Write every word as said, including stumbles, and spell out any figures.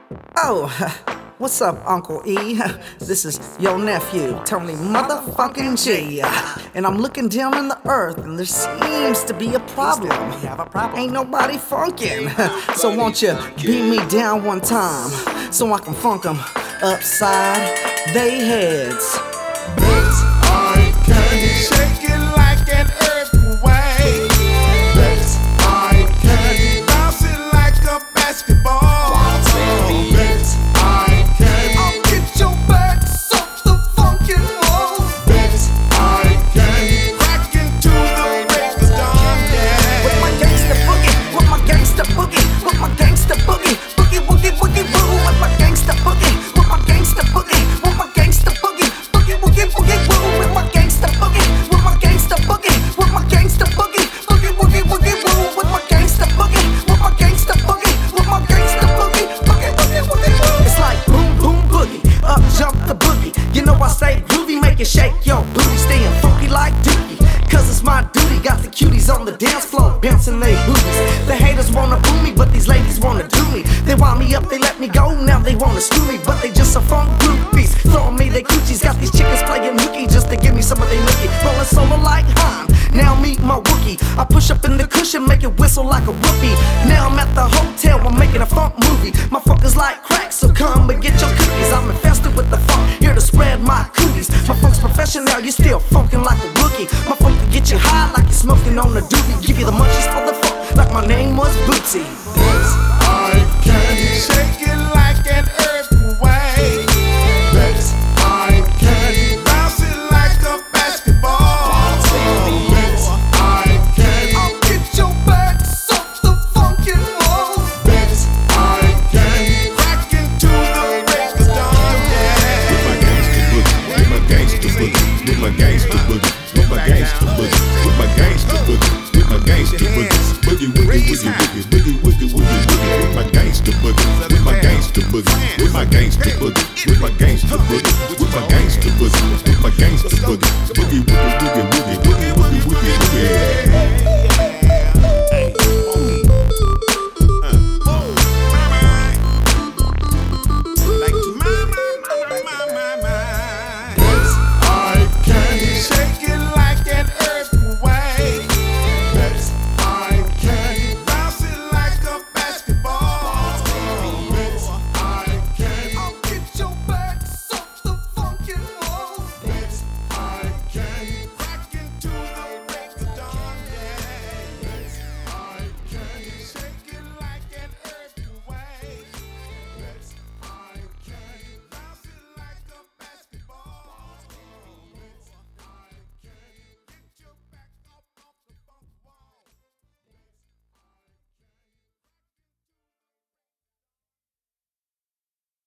Oh, what's up, Uncle E? This is your nephew, Tony motherfucking G. And I'm looking down in the earth, and there seems to be a problem. We have a problem. Ain't nobody funkin'. So won't you beat me down one time so I can funk them upside they heads? Let's eye candy, shake it like an earthquake. Let's eye candy, bounce it like a basketball. Let's eye candy, I'll get your back off the funkin' wall. Let's eye candy, rock into the break of dawn. Yeah. With my gangsta boogie, with my gangsta boogie, with my gangsta boogie, boogie woogie woogie woo. With my gangsta boogie, with my gangsta boogie, with my gangsta boogie, boogie woogie woogie woo. With my gangsta boogie, with my gangsta boogie, with my gangsta boogie, boogie woogie woogie woo. With my gangsta boogie, with my gangsta boogie, with my gangsta boogie, boogie woogie woogie woo. It's like boom boom boogie, up jump the boogie. You know I stay groovy, make it shake your booty, staying funky like Dookie. Cause it's my duty, got the cuties on the dance floor, bouncing they booties. The haters wanna boo me, but these ladies wanna do me. They wind me up, they let me go, now they wanna screw me. But they just a funk groupies, throwing me their coochies. Got these chickens playing hooky just to give me some of their nookie. Rolling solo like Han, now meet my Wookie. I push up in the cushion, make it whistle like a whoopee. Now I'm at the hotel, I'm making a funk movie. My funk is like crack, so come and get your cookies. I'm infested with the funk, here to spread my cooties. My funk's professional, you still funkin' like a rookie. My funk can get you high like you're smoking on a doobie. Give you the munchies for the funk, like my name was Bootsy. Let's eye candy, shake it like an earthquake. Let's eye candy, bounce it like a basketball. Let's eye candy, I'll get your back off the funkin' wall. Let's eye candy, rock into the break of dawn. Yeah. With my gangsta boogie, with my gangsta boogie, with my gangsta boogie, with my gangsta boogie, with my gangsta boogie, boogie woogie woogie woogie, boogie woogie woogie woogie, with my gangsta boogie, with my gangsta boogie, with my gangsta boogie, with my gangsta boogie, with my gangsta boogie, with my gangsta boogie, boogie